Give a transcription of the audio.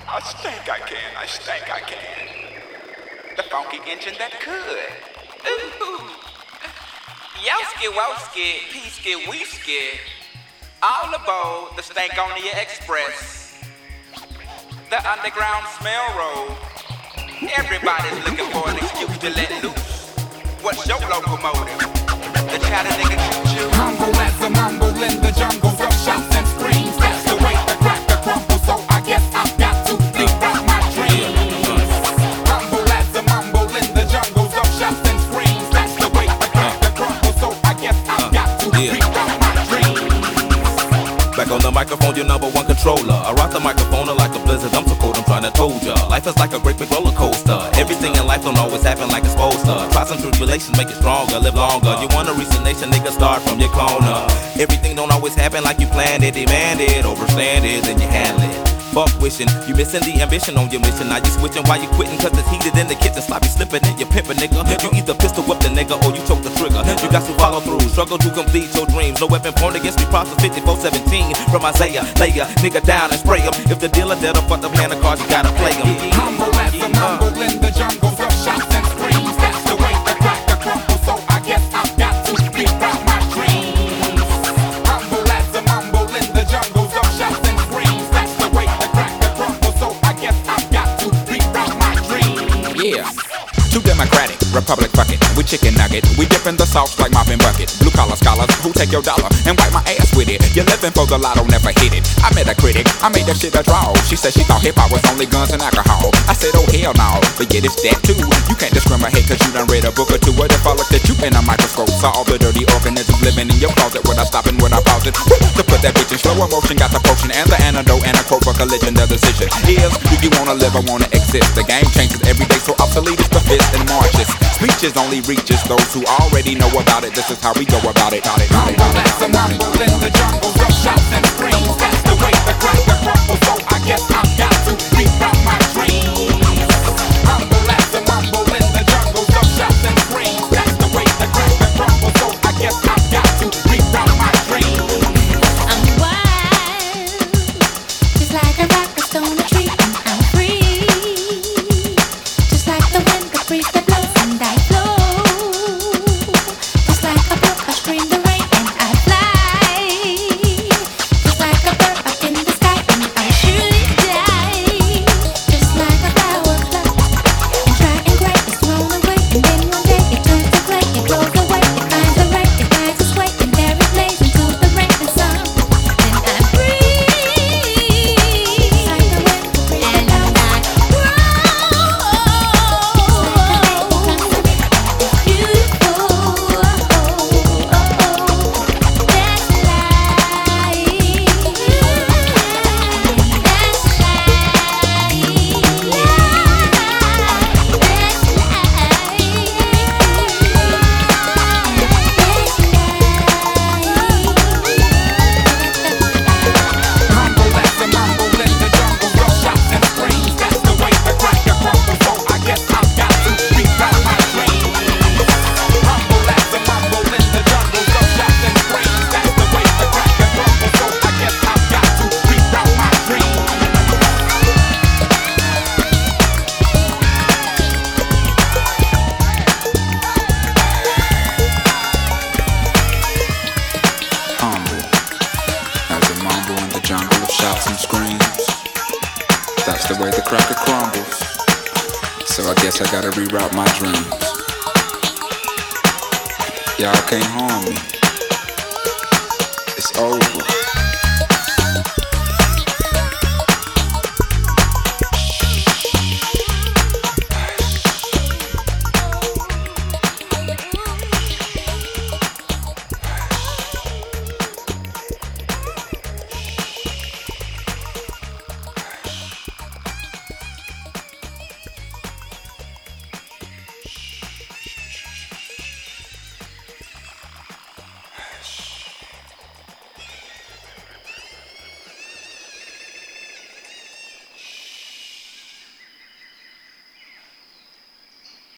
I think I can. The funky engine that could. Ooh. Yoski woski, peaski wheeski. All aboard the Stankonia Express. The underground smell road. Everybody's looking for an excuse to let loose. What's your locomotive? The Chattanooga choo-choo. Humble as a mumble in the jungles of shouts and screams. That's the way the cracker crumbles, so I guess I've got to leave out my dreams. Humble as a mumble in the jungles of shouts and screams. That's the way the cracker crumbles, so I guess I've got to leave out my dreams. Back on the microphone, your number one controller. I rock the microphone like a blizzard. I'm so cold, I'm trying to told ya. Life is like a great big roller coaster. Everything in life don't always happen like it's supposed to. Try some tribulations, make it stronger, live longer. You wanna reach the nation, nigga, start from your corner. Everything don't always happen like you planned it, demand it, overstand it, then you handle it. Fuck wishing, you missing the ambition on your mission. Now you switching while you quitting, cause it's heated in the kitchen. Sloppy slipping in your pimpin', nigga. You either pistol whip the nigga or you choke the trigger. You got to follow through, struggle to complete your dreams. No weapon pointed against me, Proverbs 54:17. From Isaiah, lay ya nigga down and spray him. If the dealer dead up, fuck the plan of cards, you gotta play him. Humble as a mumble in the jungles of shouts and screams. That's the way the cracker crumbles, so I guess I've got to speak out my dreams. Humble as a mumble in the jungles of shouts and screams. That's the way the cracker crumbles, so I guess I've got to speak out my dreams. Yeah. Too democratic, republic bucket, we chicken nugget. We dip in the sauce like mopping bucket. Blue collar scholars who take your dollar and wipe my ass with it. You're living for the lotto, never hit it. I met a critic, I made that shit a draw. She said she thought hip hop was only guns and alcohol. I said, oh hell no, but yeah, it's that too. You can't discriminate cause you done read a book or two. What if I looked at you in a microscope? Saw all the dirty organisms living in your closet. Would I stop and would I pause it? To put that bitch in slow motion, got the potion and the antidote and a quote for collision. The decision is, do you wanna live or wanna exist? The game changes every day, so obsolete is the fist and marches. Speeches only reaches those who already know about it. This is how we go about it. Humble as a mumble in the jungles of shouts and screams. That's the way the cracker crumbles, so I guess I've got to speak out my dreams. Humble as a mumble in the jungles of shouts and screams. That's the way the cracker crumbles, so I guess I've got to speak out my dreams. I'm wild, just like a rock that's on a tree, and I'm free, just like the wind that breeze that blows, and I flow, just like a brook I scream the rain, and I fly, just like a bird up in the sky, and I surely die, just like a flower plucked and dry and gray, it's thrown away, and then one day it turns to clay, it blows away, it finds the rain, it finds its way, and there it lays into the rain and sun. Then I breathe like the wind, and I grow. Beautiful, that's Humble as a mumble in the jungles of shouts and screams. That's the way the cracker crumbles, so I guess I've got to speak out my dreams. Humble as a mumble in the jungles of shouts and screams. That's the way the cracker crumbles, so I guess I've got to speak out my dreams. Humble as a mumble in the jungle of shouts and screams. That's the way the cracker crumbles. So I guess I gotta reroute my dreams. Y'all can't harm me. It's over.